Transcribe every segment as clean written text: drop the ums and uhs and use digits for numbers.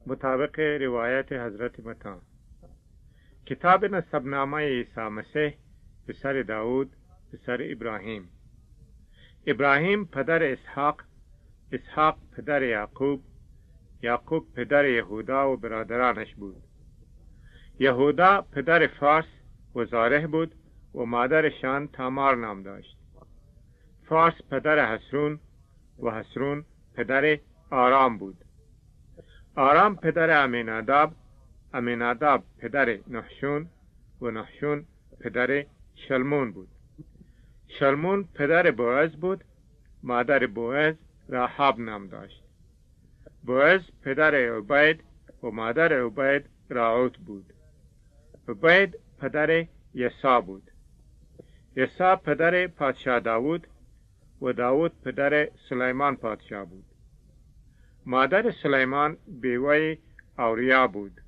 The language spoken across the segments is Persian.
مطابق روایت حضرت متی. کتاب نسبنامه عیسی مسیح پسر داود پسر ابراهیم. ابراهیم پدر اسحاق، اسحاق پدر یعقوب، یعقوب پدر یهودا و برادرانش بود. یهودا پدر فارس و زارح بود و مادرشان تامار نام داشت. فارس پدر حسرون و حسرون پدر آرام بود. آرام پدر امیناداب، امیناداب پدر نحشون و نحشون پدر شلمون بود. شلمون پدر بوعز بود، مادر بوعز راحاب نام داشت. بوعز پدر عبید و مادر عبید راعوت بود. عبید پدر یسا بود. یسا پدر پادشاه داود و داود پدر سلیمان پادشاه بود. مادر سلیمان بیوه اوریا بود.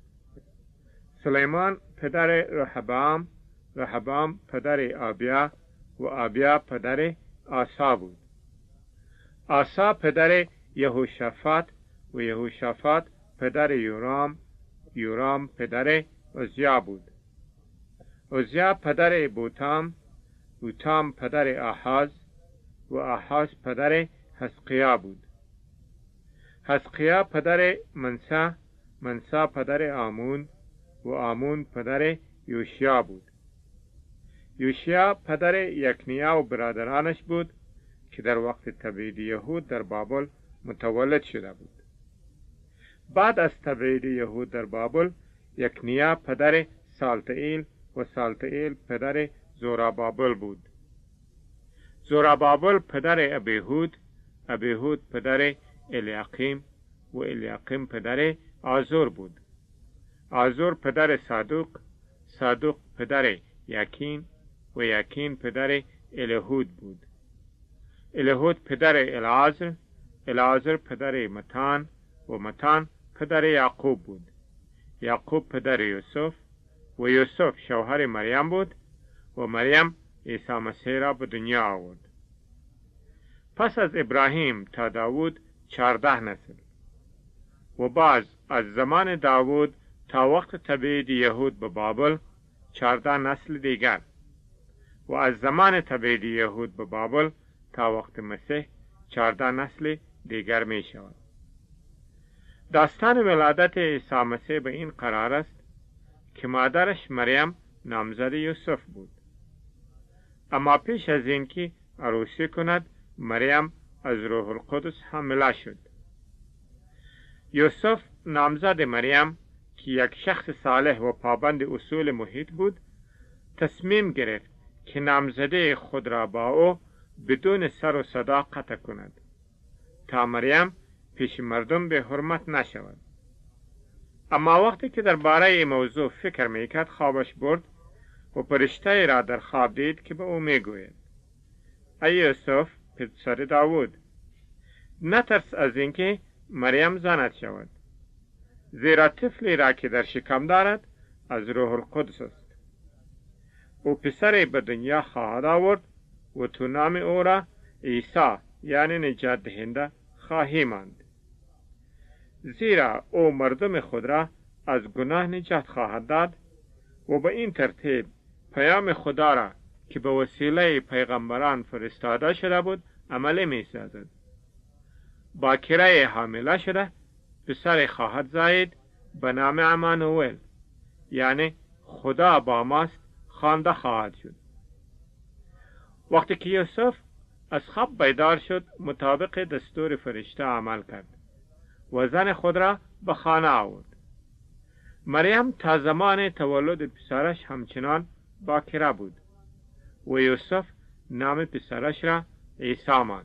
سلیمان پدر رهبام، رهبام پدر آبیا و آبیا پدر آسا بود. آسا پدر یهوشافات و یهوشافات پدر یورام، یورام پدر عزیا بود. عزیا پدر بوتام، بوتام پدر آحاز و آحاز پدر حزقیا بود. حزقیا پدر منسا، منسا پدر آمون و آمون پدر یوشیا بود. یوشیا پدر یکنیا و برادرانش بود که در وقت تبعید یهود در بابل متولد شده بود. بعد از تبعید یهود در بابل، یکنیا پدر سالتئیل و سالتئیل پدر زورابابل بود. زورابابل پدر ابیهود، ابیهود پدر الیاقیم و الیاقیم پدر آزور بود. آزور پدر صادوق، صادوق پدر یاکین و یاکین پدر الیهود بود. الیهود پدر العازر، العازر پدر متان و متان پدر یعقوب بود. یعقوب پدر یوسف و یوسف شوهر مریم بود و مریم عیسی مسیح را به دنیا آورد. پس از ابراهیم تا داود 14 نسل و باز از زمان داود تا وقت تبعید یهود به بابل 14 نسل دیگر و از زمان تبعید یهود به بابل تا وقت مسیح 14 نسل دیگر می شود. داستان ولادت عیسی مسیح به این قرار است که مادرش مریم نامزد یوسف بود. اما پیش از اینکه عروسی کند مریم از روح القدس حامله شد. یوسف نامزد مریم که یک شخص صالح و پابند اصول محیط بود تصمیم گرفت که نامزده خود را با او بدون سر و صدا قطع کند تا مریم پیش مردم به حرمت نشود. اما وقتی که درباره این موضوع فکر میکرد خوابش برد و فرشته را در خواب دید که به او میگوید: ای یوسف پسر داود، نترس از اینکه مریم زنت شود، زیرا طفلی را که در شکم دارد از روح القدس است. او پسری به دنیا خواهد آورد و تو نام او را عیسی یعنی نجات دهنده خواهی ماند، زیرا او مردم خود را از گناه نجات خواهد داد و به این ترتیب پیام خدا را که به وسیله پیغمبران فرستاده شده بود عملی می سازد. باکره حامله شده پسر خواهد زاید به نام امانوئل یعنی خدا با ماست خوانده خواهد شد. وقتی که یوسف از خواب بیدار شد مطابق دستور فرشته عمل کرد و زن خود را به خانه آورد. مریم تا زمان تولد پسرش همچنان باکره بود و یوسف نام پسرش را عیسی ماند.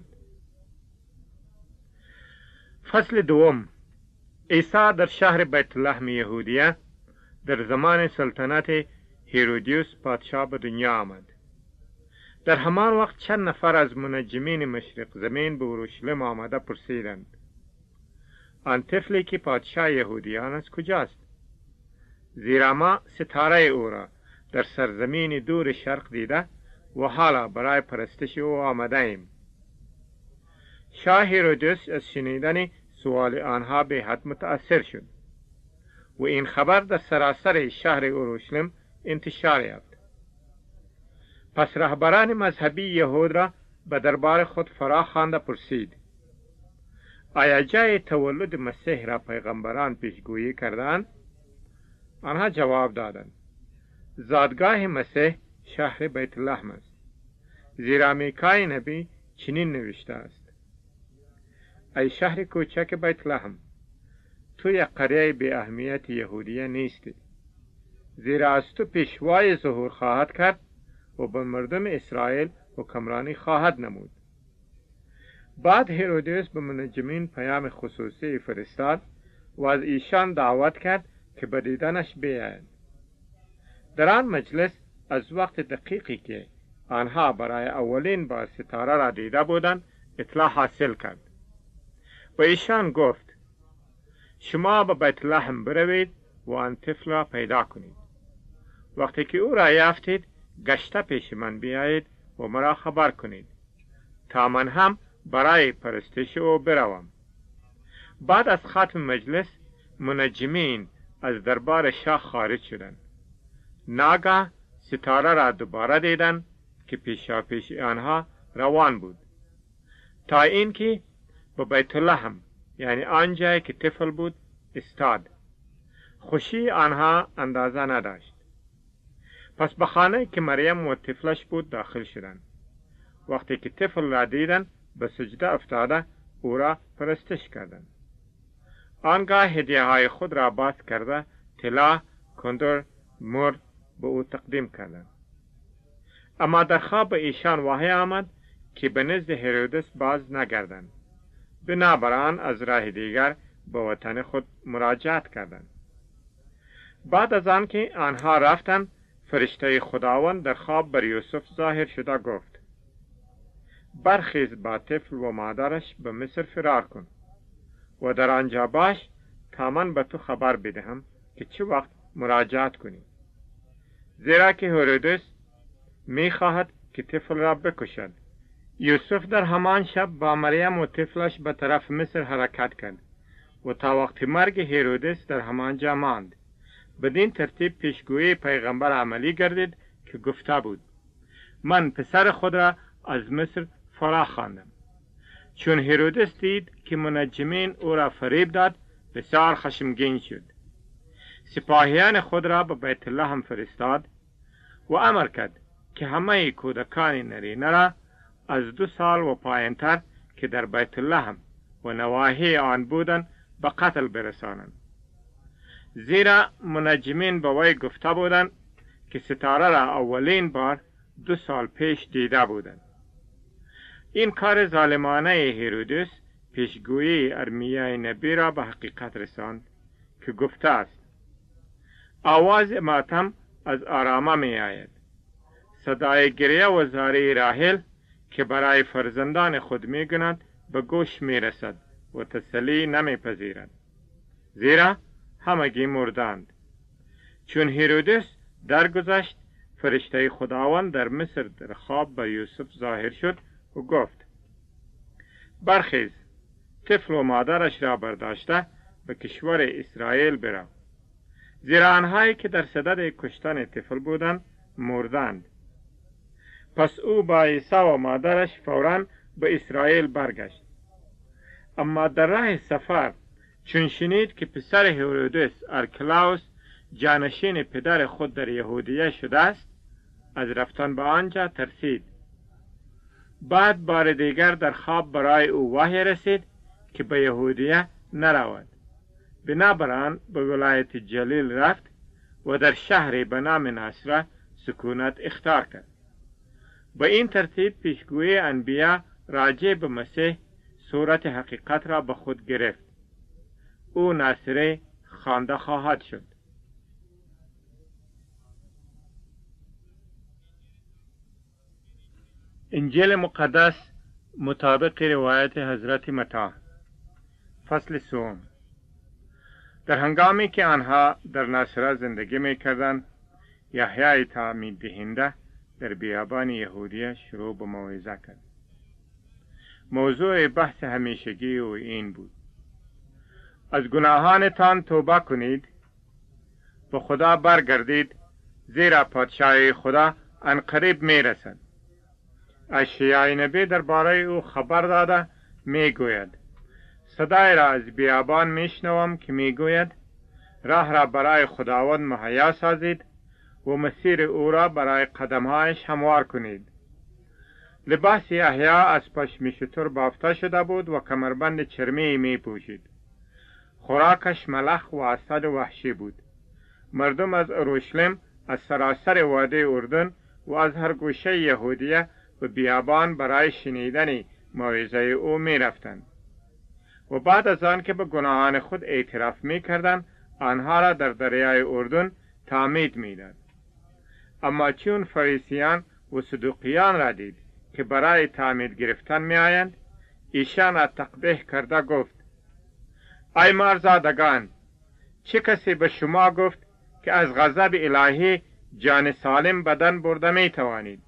فصل دوم. عیسی در شهر بیت لحم یهودیه در زمان سلطنت هیرودیوس پادشاه به دنیا آمد. در همان وقت چند نفر از منجمین مشرق زمین به اورشلیم آمده پرسیدند: آن طفلی که پادشاه یهودیان است کجاست؟ زیرا ما ستاره او را در سرزمین دور شرق دیده و حالا برای پرستش او آمده ایم. شاه هیرودیوس از شنیدن سوال آنها به حد متأثر شد و این خبر در سراسر شهر اورشلیم انتشار یافت. پس رهبران مذهبی یهود را به دربار خود فرا خوانده پرسید: آیا جای تولد مسیح را پیغمبران پیشگویی کردند؟ آنها جواب دادند: زادگاه مسیح شهر بیت لحم است، زیرا میکای نبی چنین نوشته است: ای شهر کوچک بیت لحم، تو یک قریه بی اهمیت یهودیه نیستی، زیرا از تو پیشوای ظهور خواهد کرد و به مردم اسرائیل حکمرانی خواهد نمود. بعد هرودیوس به منجمین پیام خصوصی فرستاد و از ایشان دعوت کرد که به دیدنش بیایند. در آن مجلس از وقت دقیقی که آنها برای اولین بار ستاره را دیده بودند اطلاع حاصل کرد و ایشان گفت: شما به بیت لحم بروید و آن طفل را پیدا کنید. وقتی که او را یافتید گشته پیش من بیایید و مرا خبر کنید تا من هم برای پرستش او بروم. بعد از ختم مجلس منجمین از دربار شاه خارج شدند. ناگاه ستاره را دوباره دیدند که پیشاپیش آنها روان بود تا اینکه به بیت لحم، یعنی آنجایی که طفل بود، استاد. خوشی آنها اندازه نداشت. پس به خانه که مریم و طفلش بود داخل شدند. وقتی که طفل را دیدند به سجده افتاده او را پرستش کردند. آنگاه هدیه های خود را باز کرده طلا، کندر، مر به او تقدیم کردند. اما در خواب ایشان وحی آمد که به نزد هرودس باز نگردند. بنابراین از راه دیگر به وطن خود مراجعت کردند. بعد از آن که آنها رفتند، فرشته خداوند در خواب بر یوسف ظاهر شده گفت: برخیز با طفل و مادرش به مصر فرار کن و در آنجا باش تا من به تو خبر بدهم که چه وقت مراجعت کنی، زیرا که هرودس می خواهد که طفل را بکشد. یوسف در همان شب با مریم و طفلش به طرف مصر حرکت کرد و تا وقت مرگ هرودس در همانجا ماند. بدین ترتیب پیشگویی پیغمبر عملی گردید که گفته بود: من پسر خود را از مصر فرا خواندم. چون هرودس دید که منجمین او را فریب داد بسیار خشمگین شد. سپاهیان خود را به بیت لحم فرستاد و امر کرد که همه کودکان نرینه را از 2 سال و پایینتر که در بیت لحم و نواحی آن بودند به قتل برسانند، زیرا منجمین به وی گفته بودند که ستاره را اولین بار 2 سال پیش دیده بودند. این کار ظالمانه هرودس پیشگویی ارمیا نبی را به حقیقت رساند که گفته است: آواز ماتم از آرامه می آید، صدای گریه و زاری راحل که برای فرزندان خود می گوید به گوش می رسد و تسلی نمی پذیرد، زیرا همگی مردند. چون هرودس درگذشت، فرشته خداوند در مصر در خواب به یوسف ظاهر شد و گفت: برخیز، طفل و مادرش را برداشته به کشور اسرائیل برو، زیرا آنهایی که در صدد کشتن طفل بودند مردند. پس او با عیسی و مادرش فوراً به اسرائیل برگشت. اما در راه سفر چون شنید که پسر هرودس ارکلاوس جانشین پدر خود در یهودیه شده است، از رفتن به آنجا ترسید. بعد بار دیگر در خواب برای او وحی رسید که به یهودیه نرود. بنابراین به ولایت جلیل رفت و در شهری به نام ناصره سکونت اختیار کرد. به این ترتیب پیشگویی انبیا راجع به مسیح صورت حقیقت را به خود گرفت. او ناصره خوانده خواهد شد. انجیل مقدس مطابق روایت حضرت متی. فصل 3. در هنگامی که آنها در ناصره زندگی می‌کردند، یحیی تعمید دهنده در بیابان یهودیه شروع به موعظه کرد. موضوع بحث همیشگی او این بود: از گناهانتان توبه کنید به خدا برگردید، زیرا پادشاهی خدا عنقریب می رسد. اشعیا نبی درباره او خبر داده می گوید: صدای را از بیابان می شنوم که می گوید راه را برای خداوند مهیا سازید و مسیر او را برای قدمهایش هموار کنید. لباس یحیی از پشم شتر بافته شده بود و کمربند چرمی می پوشید. خوراکش ملخ و عسل وحشی بود. مردم از اورشلیم، از سراسر وادی اردن و از هر گوشه یهودیه به بیابان برای شنیدن موعظه او می رفتند. و بعد از آن که به گناهان خود اعتراف می کردند، آنها را در دریای اردن تعمید می داد. اما چون فریسیان و صدوقیان را دید که برای تعمید گرفتن می آیند، ایشان را تقبیح کرده گفت: ای مارزادگان، چه کسی به شما گفت که از غضب الهی جان سالم بدن برده می توانید؟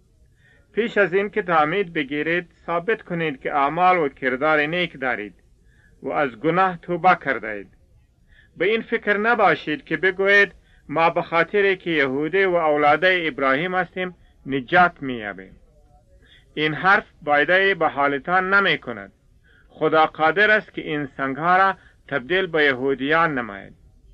پیش از این که تعمید بگیرید ثابت کنید که اعمال و کردار نیک دارید و از گناه توبه کرده اید. به این فکر نباشید که بگویید ما به خاطر که یهودی و اولاد ابراهیم هستیم نجات می‌یابیم. این حرف فایده به حالتان نمی کند. خدا قادر است که این سنگ‌ها را تبدیل به یهودیان نماید.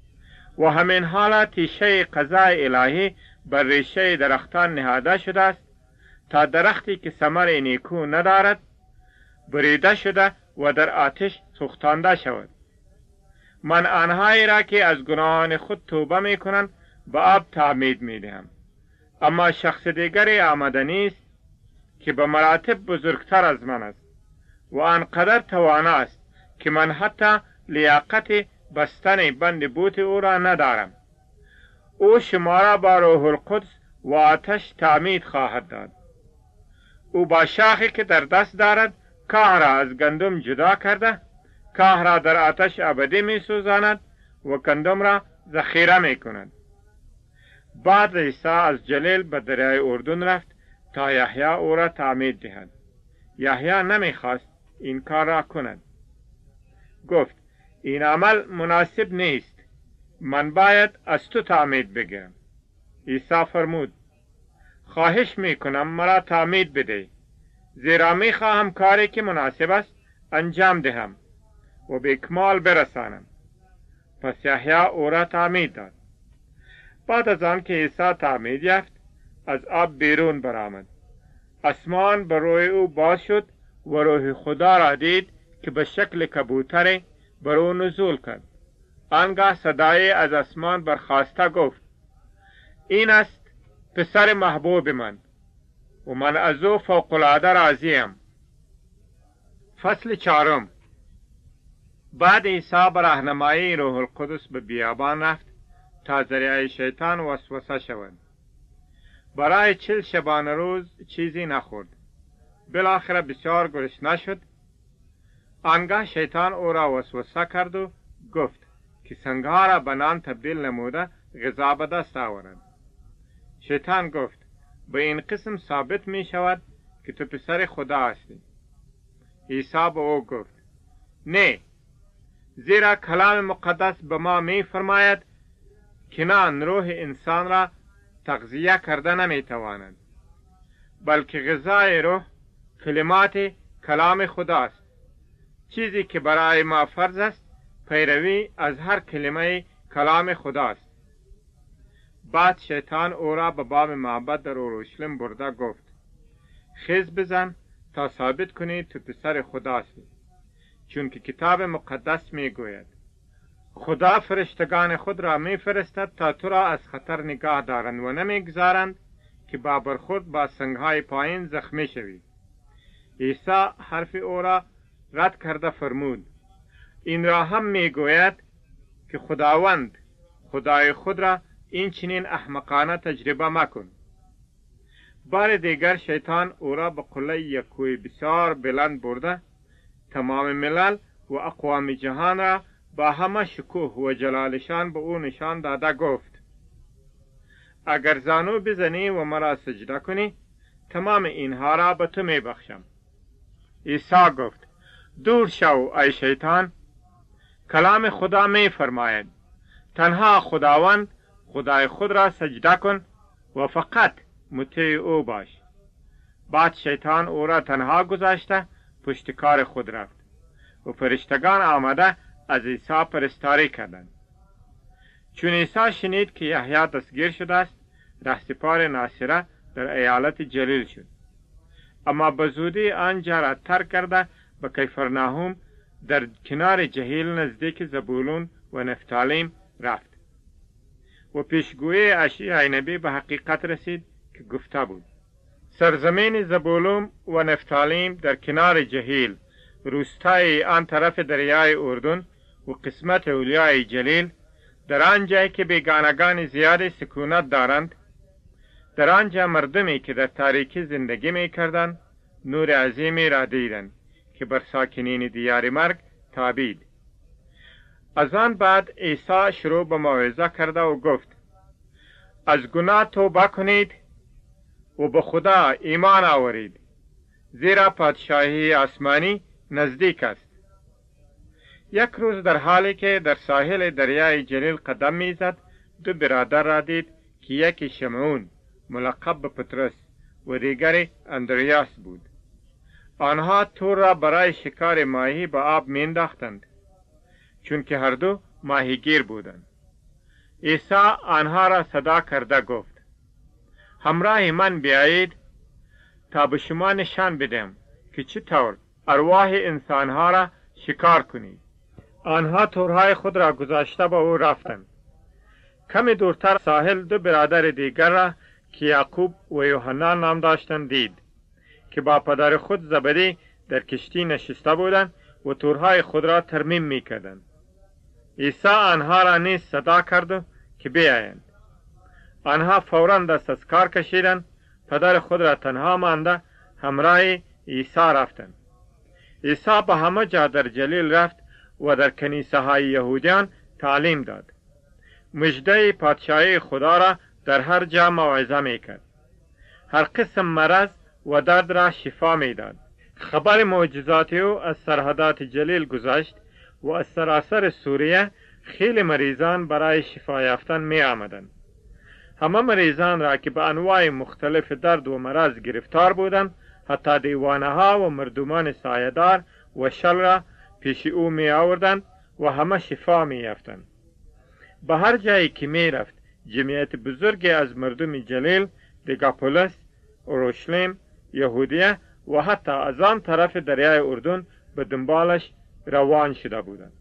و همین حالا تیشه قضای الهی بر ریشه درختان نهاده شده است تا درختی که ثمر نیکو ندارد بریده شده و در آتش سوختانده شود. من آنهایی را که از گناهان خود توبه می کنند به آب تعمید می دهم. اما شخص دیگری آمده نیست که به مراتب بزرگتر از من است و آنقدر توانا است که من حتی لیاقت بستن بند بوت او را ندارم. او شما را با روح القدس و آتش تعمید خواهد داد. او با شاخی که در دست دارد کاه را از گندم جدا کرده، کاه را در آتش ابدی می سوزاند و گندم را ذخیره می کند. بعد عیسی از جلیل به دریای اردن رفت تا یحیی او را تعمید دهد. یحیی نمی خواست این کار را کند. گفت: این عمل مناسب نیست. من باید از تو تعمید بگیرم. عیسی فرمود: خواهش می کنم مرا تعمید بده، زیرا می خواهم کاری که مناسب است انجام دهم و به کمال برسانم. پس یحیی او را تعمید داد. بعد از آن که عیسی تعمید یافت از آب بیرون برآمد. آسمان بر روی او باز شد و روح خدا را دید که به شکل کبوتر بر او نزول کرد. آنگاه صدای از آسمان برخاسته گفت: این است پسر محبوب من و من از او فوق العاده راضیم. فصل 4. بعد عیسی به راهنمایی روح القدس به بیابان رفت تا ذریعه شیطان وسوسه شود. برای 40 شبانه روز چیزی نخورد. بالاخره بسیار گرسنه شد. آنگاه شیطان او را وسوسه کرد و گفت که سنگها را به نان تبدیل نموده غذا به دست آورد. شیطان گفت: به این قسم ثابت می شود که تو پسر خدا هستی. عیسی به او گفت: نه، زیرا کلام مقدس به ما می فرماید که نان روح انسان را تغذیه کرده نمی تواند، بلکه غذای روح کلمات کلام خداست. چیزی که برای ما فرض است پیروی از هر کلمه کلام خداست. بعد شیطان او را به باب معبد در اورشلیم برده گفت: خیز بزن تا ثابت کنی تو پسر خداستی، چون که کتاب مقدس می گوید خدا فرشتگان خود را می فرستد تا تو را از خطر نگاه دارند و نمی گذارند که با برخورد با سنگهای پایین زخمی شوی. عیسی حرف او را رد کرده فرمود: این را هم می گوید که خداوند خدای خود را این چنین احمقانه تجربه مکن. بار دیگر شیطان او را به قله یک کوه بسیار بلند برده تمام ملل و اقوام جهان را با همه شکوه و جلالشان به او نشان داده گفت: اگر زانو بزنی و مرا سجده کنی تمام اینها را به تو می بخشم. عیسی گفت: دور شو ای شیطان، کلام خدا می فرماید تنها خداوند خدای خود را سجده کن و فقط مطیع او باش. بعد شیطان او را تنها گذاشته پشت کار خود رفت و فرشتگان آمده از عیسی پرستاری کردند. چون عیسی شنید که یحیی دستگیر شده است، رهسپار ناصره در ایالت جلیل شد، اما به زودی آنجا را ترک کرده به کیفرناهم در کنار جهیل نزدیک زبولون و نفتالیم رفت و پیشگویی اشعیا نبی به حقیقت رسید که گفته بود: سرزمین زبولون و نفتالیم در کنار جهیل، روستای آن طرف دریای اردن و قسمت اولیای جلیل، در آنجایی که بیگانگان زیاد سکونت دارند، در آنجا مردمی که در تاریکی زندگی می کردند نور عظیمی را دیدند که بر ساکنین دیار مرگ تابید. از آن بعد عیسی شروع به موعظه کرده و گفت: از گناه توبه کنید و به خدا ایمان آورید، زیرا پادشاهی آسمانی نزدیک است. یک روز در حالی که در ساحل دریای جلیل قدم میزد، دو برادر را دید که یکی شمعون ملقب به پطرس و دیگری اندریاس بود. آنها تور را برای شکار ماهی به آب مینداختند، چون که هر دو ماهیگیر بودند. عیسی آنها را صدا کرده گفت: همراه من بیایید تا به شما نشان بدم که چطور ارواح انسانها را شکار کنید. آنها تورهای خود را گذاشته به او رفتند. کمی دورتر ساحل دو برادر دیگر را که یعقوب و یوحنا نام داشتند دید که با پدر خود زبدی در کشتی نشسته بودند و تورهای خود را ترمیم میکردند. عیسی آنها را نیز صدا کرد که بیایند. آنها فوراً دست از کار کشیدند، پدر خود را تنها مانده همراه عیسی رفتند. عیسی به همه جا در جلیل رفت و در کنیسه های یهودیان تعلیم داد. مژده پادشاهی خدا را در هر جا موعظه میکرد. هر قسم مرض و درد را شفا میداد. خبر معجزات او از سرحدات جلیل گذشت و از سراسر سوریه خیلی مریضان برای شفا یافتن می آمدند. همه مریضان را که به انواع مختلف درد و مرض گرفتار بودند، حتی دیوانه ها و مردمان سایه‌دار و شل را پیش او می آوردند و همه شفا می یافتند. به هر جایی که می رفت جمعیت بزرگی از مردم جلیل، دیکاپولیس، اورشلیم، یهودیه و حتی از آن طرف دریای اردن به دنبالش روان شده بودند.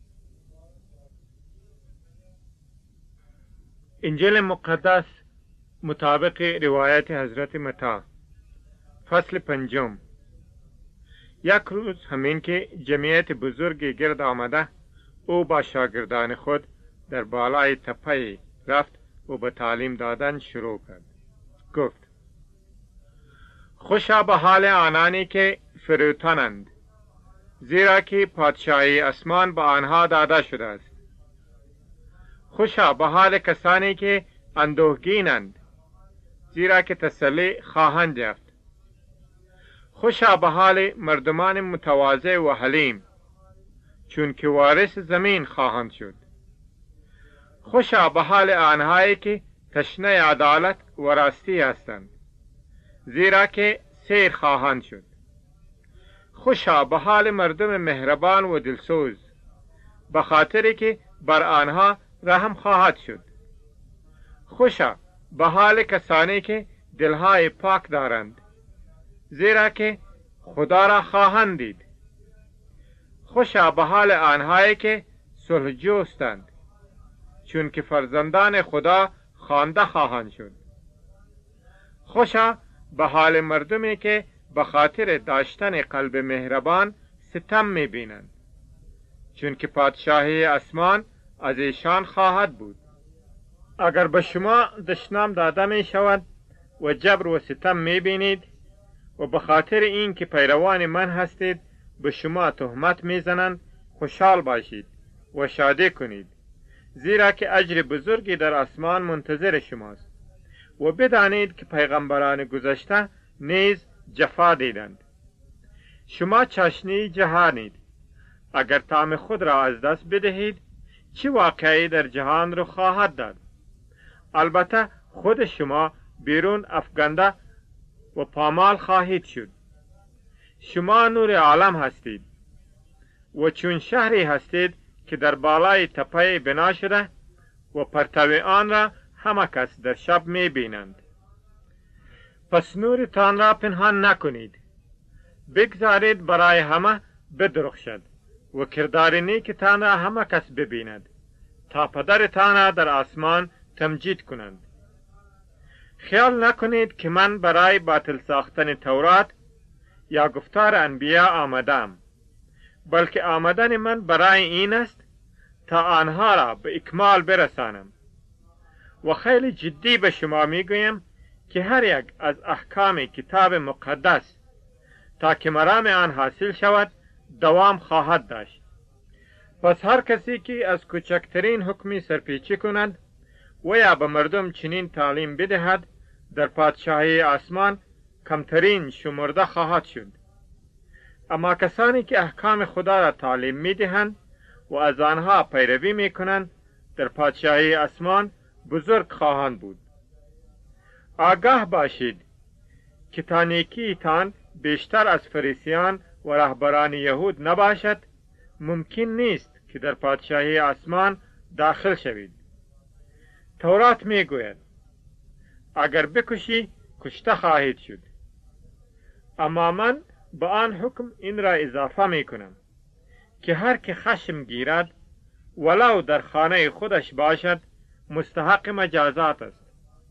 انجیل مقدس مطابق روایت حضرت متی، فصل 5. یک روز همین که جمعیت بزرگی گرد آمده، او با شاگردان خود در بالای تپه رفت و به تعلیم دادن شروع کرد. گفت: خوشا به حال آنانی که فروتنند، زیرا که پادشاهی آسمان به آنها داده شده است. خوشا به حال کسانی که اندوهگینند، زیرا که تسلی خواهند یافت. خوشا به حال مردمان متواضع و حلیم، چون که وارث زمین خواهند شد. خوشا به حال آنهایی که تشنه عدالت و راستی هستند، زیرا که سیر خواهند شد. خوشا به حال مردم مهربان و دلسوز، به خاطری که بر آنها رحم خواهد شد. خوشا به حال کسانی که دلهای پاک دارند، زیرا که خدا را خواهند دید. خوشا به حال آنهایی که صلح جوستند، چون که فرزندان خدا خوانده خواهند شد. خوشا به حال مردمی که به خاطر داشتن قلب مهربان ستم می‌بینند، چون که پادشاهی آسمان از ایشان خواهد بود. اگر به شما دشنام داده می شود و جبر و ستم می‌بینید و به خاطر این که پیروان من هستید به شما تهمت می‌زنند، خوشحال باشید و شادی کنید، زیرا که اجر بزرگی در آسمان منتظر شماست. و بدانید که پیغمبران گذشته نیز جفا دیدند. شما چاشنی جهانید. اگر طعم خود را از دست بدهید، چه واقعی در جهان رو خواهد داد؟ البته خود شما بیرون افکنده و پامال خواهید شد. شما نور عالم هستید و چون شهری هستید که در بالای تپه بنا شده و پرتو آن را همه کس در شب می بینند. پس نورتان را پنهان نکنید، بگذارید برای همه بدرخشد و کردار نیکتان را همه کس ببیند تا پدرتان را در آسمان تمجید کنند. خیال نکنید که من برای باطل ساختن تورات یا گفتار انبیا آمدم، بلکه آمدن من برای این است تا آنها را به اکمال برسانم. و خیلی جدی به شما میگویم که هر یک از احکام کتاب مقدس تا که مرام آن حاصل شود دوام خواهد داشت. پس هر کسی که از کوچکترین حکمی سرپیچی کند و یا به مردم چنین تعلیم بدهد در پادشاهی آسمان کمترین شمرده خواهد شد. اما کسانی که احکام خدا را تعلیم میدهند و از آنها پیروی میکنند در پادشاهی آسمان بزرگ خواهند بود. آگاه باشید که تا نیکیتان بیشتر از فریسیان و رهبران یهود نباشد، ممکن نیست که در پادشاهی آسمان داخل شوید. تورات میگوید اگر بکشی کشته خواهید شد، اما من به آن حکم این را اضافه میکنم که هر که خشم گیرد ولو در خانه خودش باشد مستحق مجازات است.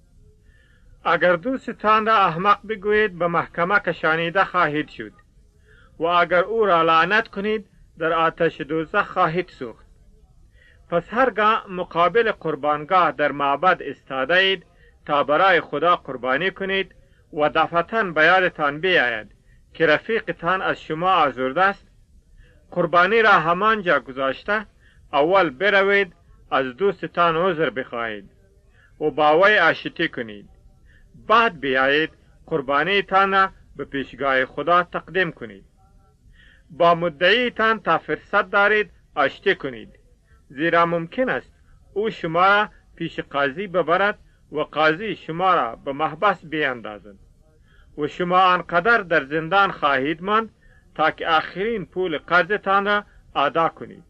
اگر دوستتان را احمق بگویید به محکمه کشانیده خواهید شد و اگر او را لعنت کنید در آتش دوزخ خواهید سوخت. پس هرگاه مقابل قربانگاه در معبد استاده اید تا برای خدا قربانی کنید و دفعتاً به یادتان بیاید که رفیقتان از شما آزرده است، قربانی را همانجا گذاشته اول بروید از دوستتان عذر بخواهید و با وی آشتی کنید، بعد بیایید قربانیتان را به پیشگاه خدا تقدیم کنید. با مدعیتان تا فرصت دارید آشتی کنید، زیرا ممکن است او شما را پیش قاضی ببرد و قاضی شما را به محبس بیاندازد و شما آنقدر در زندان خواهید ماند تا که آخرین پول قرضتان را ادا کنید.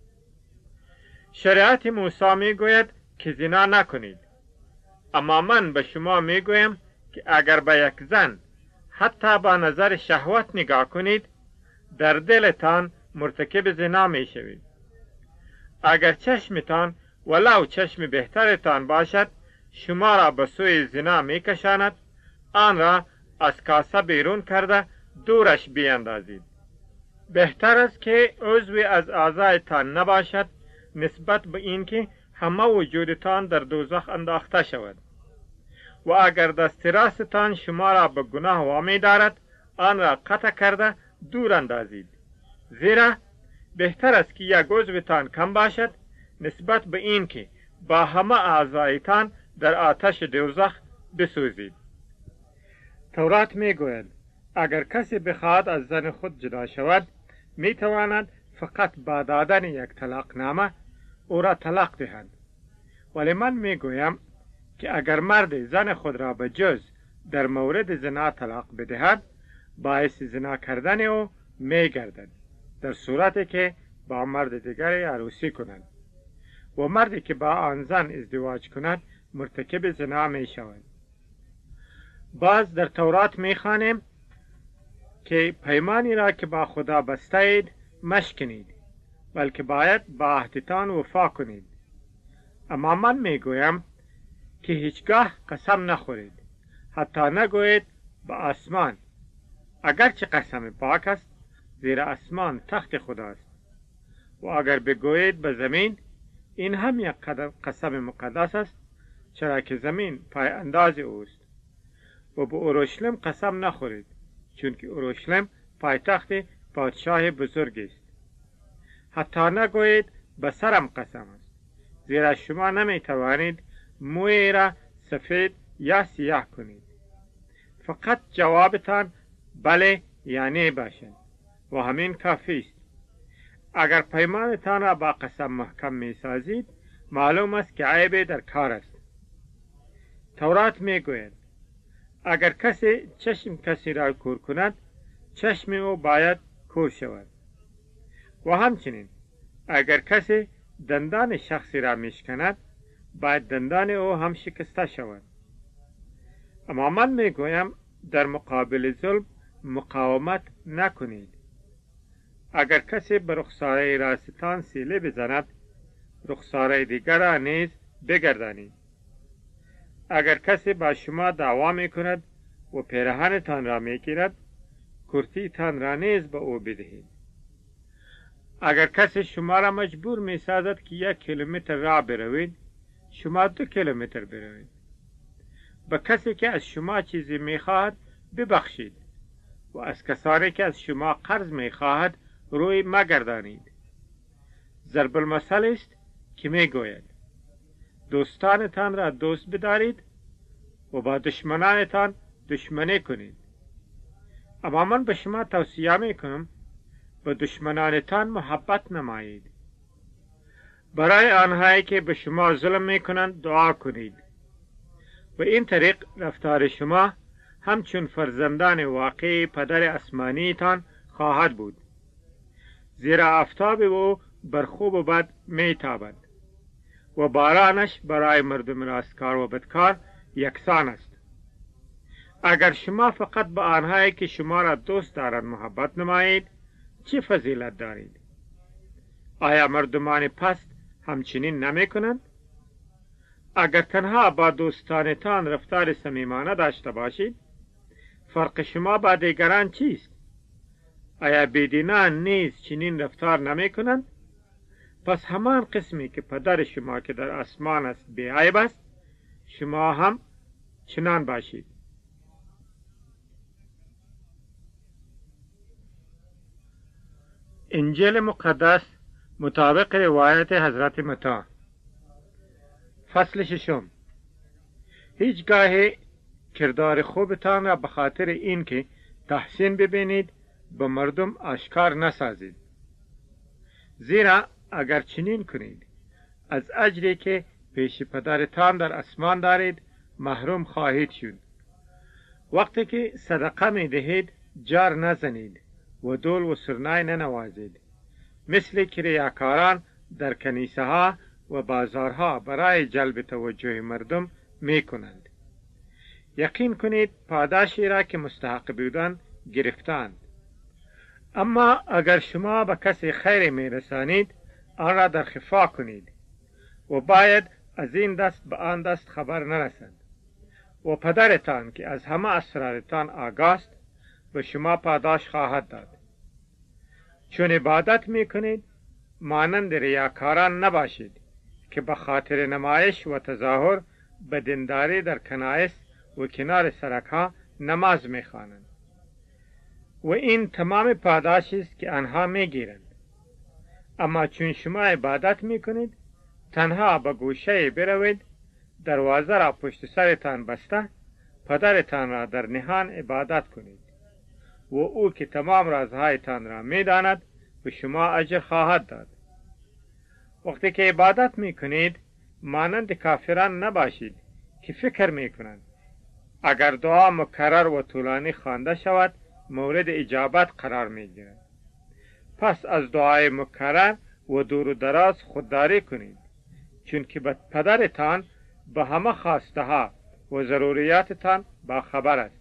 شریعت موسی میگوید که زنا نکنید، اما من به شما میگویم که اگر به یک زن حتی با نظر شهوت نگاه کنید در دلتان مرتکب زنا میشوید. اگر چشمتان ولو چشم بهترتان باشد شما را به سوی زنا میکشاند، آن را از کاسه بیرون کرده دورش بیاندازید. بهتر است که عضوی از اعضایتان نباشد نسبت به اینکه همه وجودتان در دوزخ انداخته شود. و اگر دست راستتان شما را به گناه وامی دارد آن را قطع کرده دور اندازید، زیرا بهتر است که یک عضوتان کم باشد نسبت به این که با همه اعضایتان در آتش دوزخ بسوزید. تورات میگوید اگر کسی بخواهد از زن خود جدا شود میتواند فقط با دادن یک طلاق نامه او را طلاق دهد. ولی من میگویم که اگر مرد زن خود را به جز در مورد زنا طلاق بدهد باعث زنا کردن او میگردد، در صورتی که با مرد دیگری عروسی کند و مردی که با آن زن ازدواج کند مرتکب زنا می شود. باز در تورات می خوانیم که پیمانی را که با خدا بسته اید مشکنید، بلکه باید با عهدتان وفا کنید. اما من می گویم که هیچگاه قسم نخورید، حتی نگویید به آسمان، اگرچه قسم پاک است، زیرا آسمان تخت خداست. و اگر بگویید به زمین، این هم یک قسم مقدس است، چرا که زمین پای انداز اوست. و به اورشلیم قسم نخورید، چون که اورشلیم پایتخت پادشاه بزرگ است. حتی نگویید به سرم قسم است، زیرا شما نمی توانید موی را سفید یا سیاه کنید. فقط جوابتان بله یا نه باشد و همین کافی است. اگر پیمانتان را با قسم محکم می سازید معلوم است که عیب در کار است. تورات می گوید اگر کسی چشم کسی را کور کند چشم او باید کور شود و همچنین اگر کسی دندان شخصی را میشکند باید دندان او هم شکسته شود. اما من میگویم در مقابل ظلم مقاومت نکنید. اگر کسی به رخساره راستان سیلی بزند رخساره دیگر را نیز بگردانید. اگر کسی با شما دعوا میکند و پیراهنتان را میگیرد کرتیتان را نیز به او بدهید. اگر کسی شما را مجبور میسازد که 1 کیلومتر راه بروید شما 2 کیلومتر بروید. به کسی که از شما چیزی میخواهد ببخشید و از کسانی که از شما قرض میخواهد روی مگردانید. ضرب المثل است که میگوید دوستانتان را دوست بدارید و با دشمنانتان دشمنی کنید. اما من به شما توصیه میکنم به دشمنانتان محبت نمایید. برای آنهایی که به شما ظلم میکنند دعا کنید. و این طریق رفتار شما همچون فرزندان واقعی پدر آسمانیتان خواهد بود. زیرا آفتاب او بر خوب و بد میتابد و بارانش برای مردم راستکار و بدکار یکسان است. اگر شما فقط به آنهایی که شما را دوست دارند محبت نمایید چه فضیلت دارید؟ آیا مردمان پست همچنین نمی کنند؟ اگر تنها با دوستانتان رفتار صمیمانه داشته باشید فرق شما با دیگران چیست؟ آیا بیدینان نیز چنین رفتار نمی کنند؟ پس همان قسمی که پدر شما که در آسمان است بی‌عیب است شما هم چنان باشید. انجیل مقدس مطابق روایت حضرت متی. فصل 6. هیچگاه کردار خوبتان را به خاطر اینکه تحسین ببینید به مردم آشکار نسازید. زیرا اگر چنین کنید از اجری که پیش پدرتان در آسمان دارید محروم خواهید شد. وقتی که صدقه می دهید جار نزنید و دول و سرنای ننوازید مثل که ریاکاران در کنیسه ها و بازارها برای جلب توجه مردم می کنند. یقین کنید پاداشی را که مستحق بودند گرفتند. اما اگر شما به کسی خیر می رسانید آن را در خفا کنید و باید از این دست به آن دست خبر نرسد و پدرتان که از همه اسرارتان آگاه است به شما پاداش خواهد داد. چون عبادت می کنید مانند ریاکاران نباشید که به خاطر نمایش و تظاهر به دینداری در کنایس و کنار سرکها نماز می خوانند و این تمام پاداشی است که آنها می گیرند. اما چون شما عبادت می کنید تنها به گوشه بروید دروازه را پشت سرتان بسته پدرتان را در نهان عبادت کنید و او که تمام رازهایتان را می داند به شما اجر خواهد داد. وقتی که عبادت می کنید مانند کافران نباشید که فکر می کنند اگر دعا مکرر و طولانی خوانده شود مورد اجابت قرار می گیرد. پس از دعای مکرر و دور و دراز خودداری کنید چون که پدرتان به همه خواسته ها و ضروریاتتان با خبر است.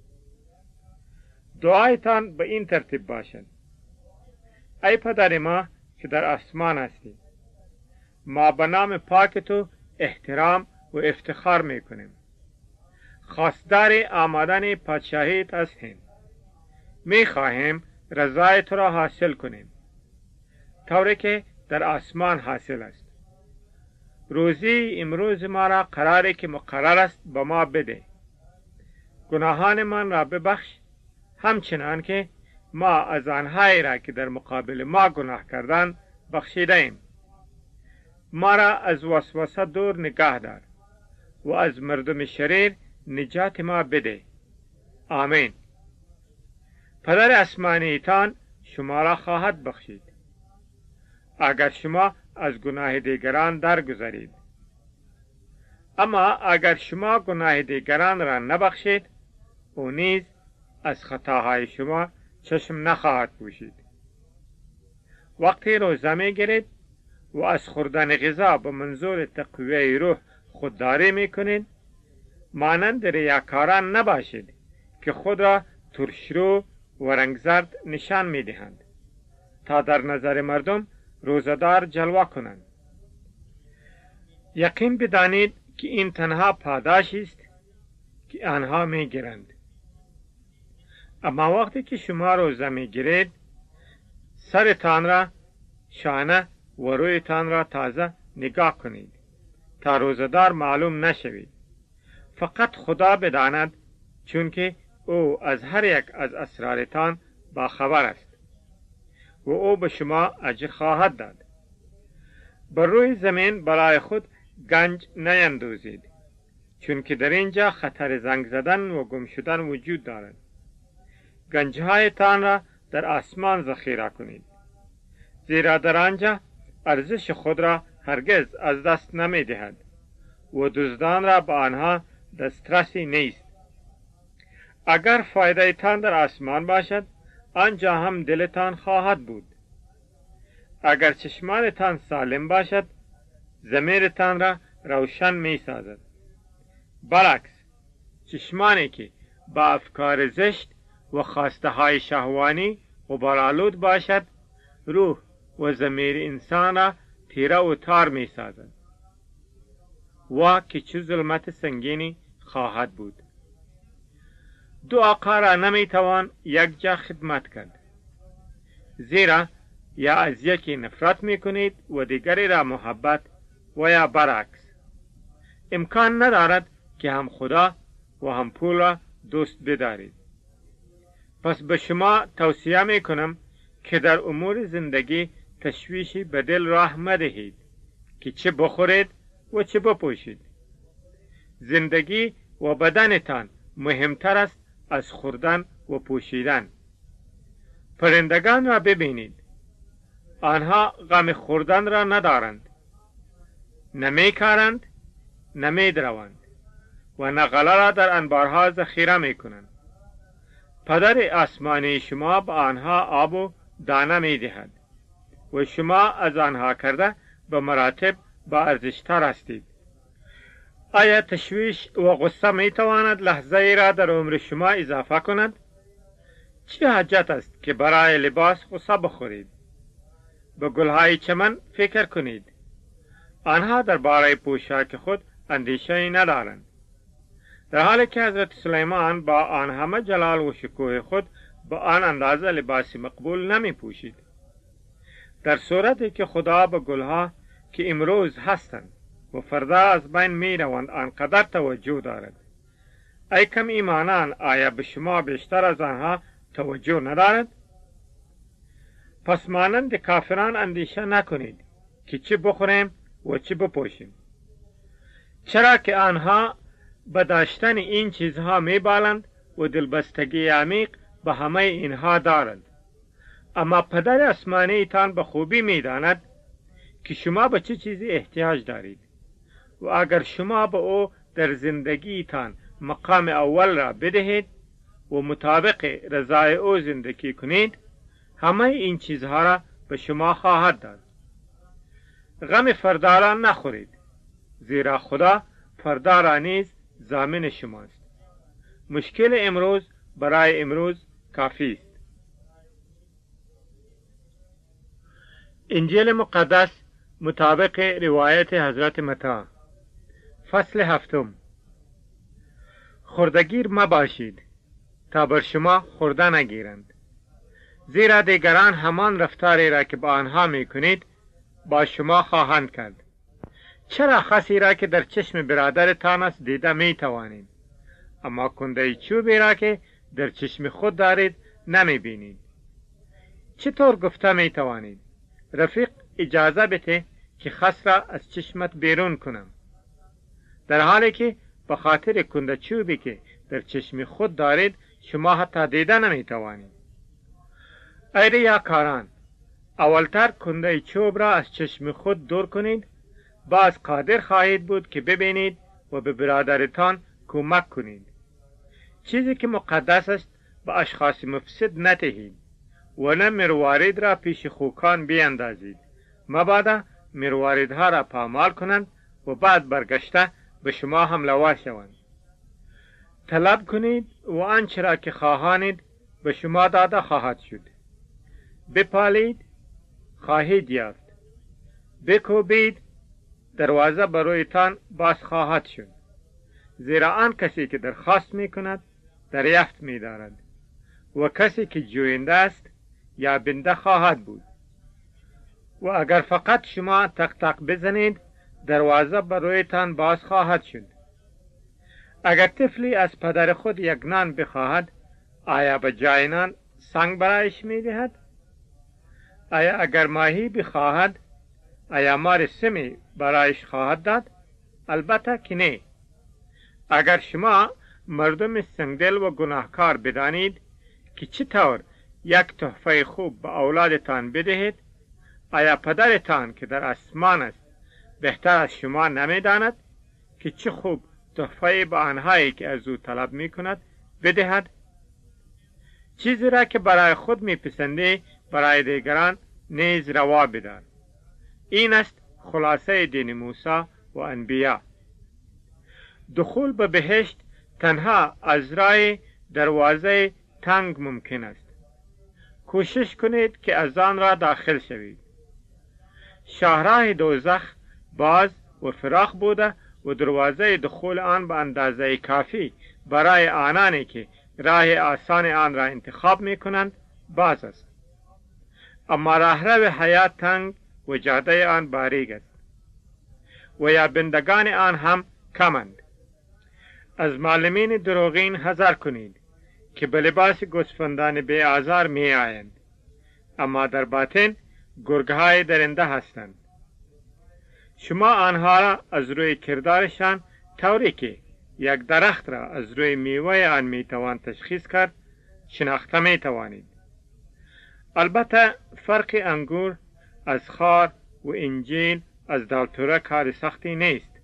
دعایتان به این ترتیب باشد: ای پدر ما که در آسمان هستی، ما به نام پاک تو احترام و افتخار می کنیم. خواستار آمدن پادشاهیت هستیم. می خواهیم رضای تو را حاصل کنیم طوری که در آسمان حاصل است. روزی امروز ما را قراری که مقرر است به ما بده. گناهان من را ببخش همچنان که ما از آنهایی را که در مقابل ما گناه کردند بخشیده ایم. ما را از وسوسه دور نگاه دار و از مردم شریر نجات ما بده. آمین. پدر آسمانیتان شما را خواهد بخشید اگر شما از گناه دیگران درگذرید. اما اگر شما گناه دیگران را نبخشید، او نیز از خطاهای شما چشم نخواهد پوشید. وقتی روزه میگیرید و از خوردن غذا به منظور تقویه روح خودداری میکنید، مانند ریاکاران نباشید که خود را ترشرو و رنگزرد نشان میدهند تا در نظر مردم روزه‌دار جلوه کنند. یقین بدانید که این تنها پاداشی است که آنها میگیرند. اما وقتی که شما روزه میگیرید، سرتان را، شانه و رویتان را تازه نگاه کنید تا روزه‌دار معلوم نشوید. فقط خدا بداند، چون که او از هر یک از اسرارتان با خبر است و او به شما اجر خواهد داد. بر روی زمین برای خود گنج نیندوزید، چون که در اینجا خطر زنگ زدن و گم شدن وجود دارد. گنجهایتان را در آسمان ذخیره کنید، زیرا در آنجا ارزش خود را هرگز از دست نمی دهد و دزدان را به آنها دسترسی نیست. اگر فایده تان در آسمان باشد، آنجا هم دلتان خواهد بود. اگر چشمانتان سالم باشد، ضمیرتان را روشن می سازد. برعکس، چشمانی که با افکار زشت و خواسته های شهوانی غبارآلود باشد، روح و ضمیر انسان را تیره و تار می سازد و که چه ظلمت سنگینی خواهد بود. دو آقا را نمی توان یک جا خدمت کرد، زیرا یا از یکی نفرت می کنید و دیگری را محبت، و یا برعکس. امکان ندارد که هم خدا و هم پول را دوست بدارید. پس به شما توصیه می کنم که در امور زندگی تشویشی به دل راه مدهید که چه بخورید و چه بپوشید. زندگی و بدنتان مهمتر است از خوردن و پوشیدن. پرندگان را ببینید، آنها غم خوردن را ندارند، نمی کارند، نمی دروند و نغله را در انبارها ذخیره می کنند. پدر آسمانی شما به آنها آب و دانه می دهد و شما از آنها کرده به مراتب با ارزشتر هستید. آیا تشویش و غصه می تواند لحظه ای را در عمر شما اضافه کند؟ چه حاجت است که برای لباس غصه بخورید؟ به گلهای چمن فکر کنید، آنها درباره پوشاک خود اندیشه ندارند، در حالی که حضرت سلیمان با آن همه جلال و شکوه خود با آن اندازه لباس مقبول نمی پوشید. در صورتی که خدا به گلها که امروز هستند و فردا از بین می روند آنقدر توجه دارد، ای کم ایمانان، آیا به شما بیشتر از آنها توجه ندارد؟ پس مانند کافران اندیشه نکنید که چه بخوریم و چه بپوشیم، چرا که آنها به داشتن این چیزها می بالند و دلبستگی عمیق به همه اینها دارند. اما پدر آسمانی تان به خوبی می داند که شما به چه چیزی احتیاج دارید و اگر شما به او در زندگی تان مقام اول را بدهید و مطابق رضای او زندگی کنید، همه این چیزها را به شما خواهد داد. غم فردا را نخورید، زیرا خدا فردا را نیز ضامن شماست. مشکل امروز برای امروز کافی است. انجیل مقدس مطابق روایت حضرت متی. فصل 7. خردگیر مباشید تا بر شما خورده نگیرند، زیرا دیگران همان رفتاری را که با آنها می کنید با شما خواهند کرد. چرا خسی را که در چشم برادرتان است دیده می توانید، اما کنده چوبی را که در چشم خود دارید نمی بینید؟ چطور گفته می توانید رفیق اجازه بده که خس را از چشمت بیرون کنم، در حالی که به خاطر کنده چوبی که در چشم خود دارید شما حتی دیده نمی توانید؟ ای ریاکاران، اولتر کنده چوب را از چشم خود دور کنید، باز قادر خواهید بود که ببینید و به برادرتان کمک کنید. چیزی که مقدس است به اشخاص مفسد نتهید و نه مروارید را پیش خوکان بیندازید، مبادا مرواریدها را پامال کنند و بعد برگشته به شما حمله شوند. طلب کنید و آنچه را که خواهانید به شما داده خواهد شد. بپالید خواهید یافت. بکوبید دروازه برویتان باز خواهد شد. زیرا آن کسی که درخواست می کند دریافت می دارد و کسی که جوینده است یا بنده خواهد بود. و اگر فقط شما تق تق بزنید دروازه برویتان باز خواهد شد. اگر طفلی از پدر خود یک نان بخواهد آیا به جای نان سنگ برایش می دهد؟ آیا اگر ماهی بخواهد آیا مار سمی برایش خواهد داد؟ البته که نه. اگر شما مردم سنگدل و گناهکار بدانید که چطور یک تحفه خوب به اولادتان بدهید، آیا پدرتان که در آسمان است بهتر از شما نمی داند که چه خوب تحفه به آنهایی که از او طلب می کند بدهد؟ چیزی را که برای خود می پسندی برای دیگران نیز روا بدار. این است خلاصه دین موسی و انبیا. دخول به بهشت تنها از راه دروازه تنگ ممکن است. کوشش کنید که از آن را داخل شوید. شاهراه دوزخ باز و فراخ بوده و دروازه دخول آن به اندازه کافی برای آنانی که راه آسان آن را انتخاب می کنند باز است. اما راهرو حیات تنگ و جاده آن باریک است و یا بندگان آن هم کمند. از معلمین دروغین حذر کنید که به لباس گوسفندان بی آزار می آیند اما در باطن گرگهای درنده هستند. شما آنها را از روی کردارشان طوری که یک درخت را از روی میوه آن می توان تشخیص کرد شناخته می توانید. البته فرق انگور از خار و انجیل از دالتوره کار سختی نیست.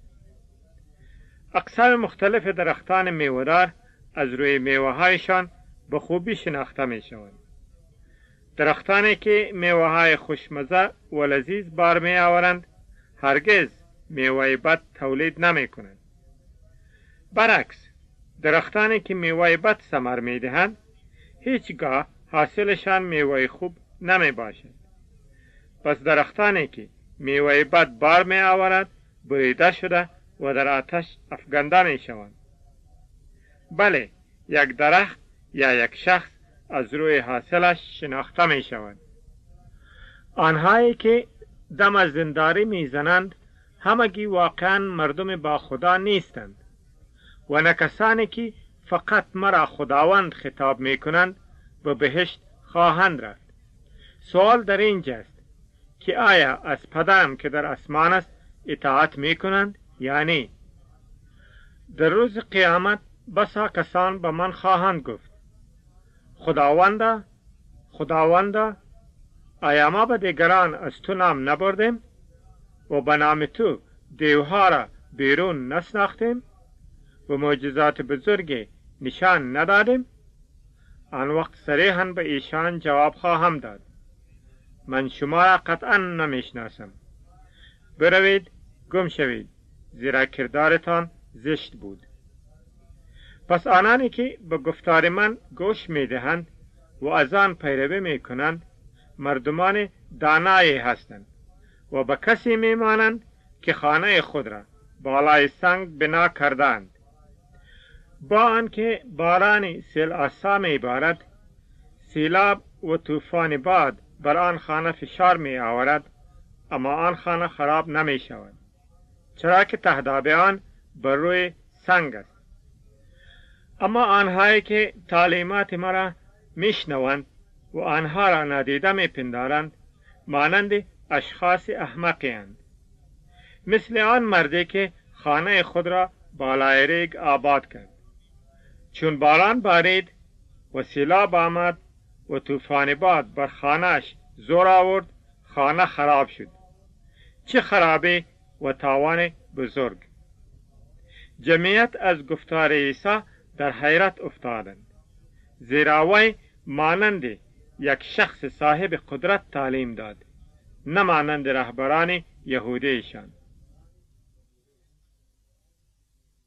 اقسام مختلف درختان میوه‌دار از روی میوه‌هایشان به خوبی شناخته می شوند. درختانی که میوه‌های خوشمزه و لذیذ بار می آورند هرگز میوه بد تولید نمی کنند. برعکس درختانی که میوه بد ثمر می دهند هیچگاه حاصلشان میوه خوب نمی باشد. پس درختانی که میوه بد بار می آورد بریده شده و در آتش افکنده می شوند. بله، یک درخت یا یک شخص از روی حاصلش شناخته می شود. آنهایی که دم از زنداری می زنند همگی واقعا مردم با خدا نیستند و نه کسانی که فقط مرا خداوند خطاب می کنند به بهشت خواهند رفت. سوال در اینجاست که آیا از پدرم که در آسمان است اطاعت می کنند یا نه؟ در روز قیامت بسا کسان به من خواهند گفت خداوندا خداوندا، آیا ما به دیگران از تو نام نبردیم و به نام تو دیوها را بیرون نشناختیم و معجزات بزرگ نشان ندادیم؟ آن وقت صریحاً به ایشان جواب خواهم داد من شما را قطعاً نمیشناسم. بروید گم شوید زیرا کردارتان زشت بود. پس آنانی که به گفتار من گوش می دهند و از آن پیروی می کنند مردمان دانایی هستند و به کسی می مانند که خانه خود را بالای سنگ بنا کردند. با آنکه باران سیل آسا می بارد، سیلاب و طوفان باد بر آن خانه فشار می آورد، اما آن خانه خراب نمی شود، چرا که تهداب آن بر روی سنگ است. اما آنهایی که تعلیمات مرا میشنوند و آنها را نادیده میپندارند مانند اشخاص احمقی اند، مثل آن مردی که خانه خود را بالای ریگ آباد کرد. چون باران بارید و سیلاب آمد و طوفان باد بر خانه‌اش زور آورد، خانه خراب شد. چه خرابی و تاوان بزرگ! جمعیت از گفتار عیسی در حیرت افتادند، زیرا وی مانند یک شخص صاحب قدرت تعلیم داد، نه مانند رهبران یهودیشان.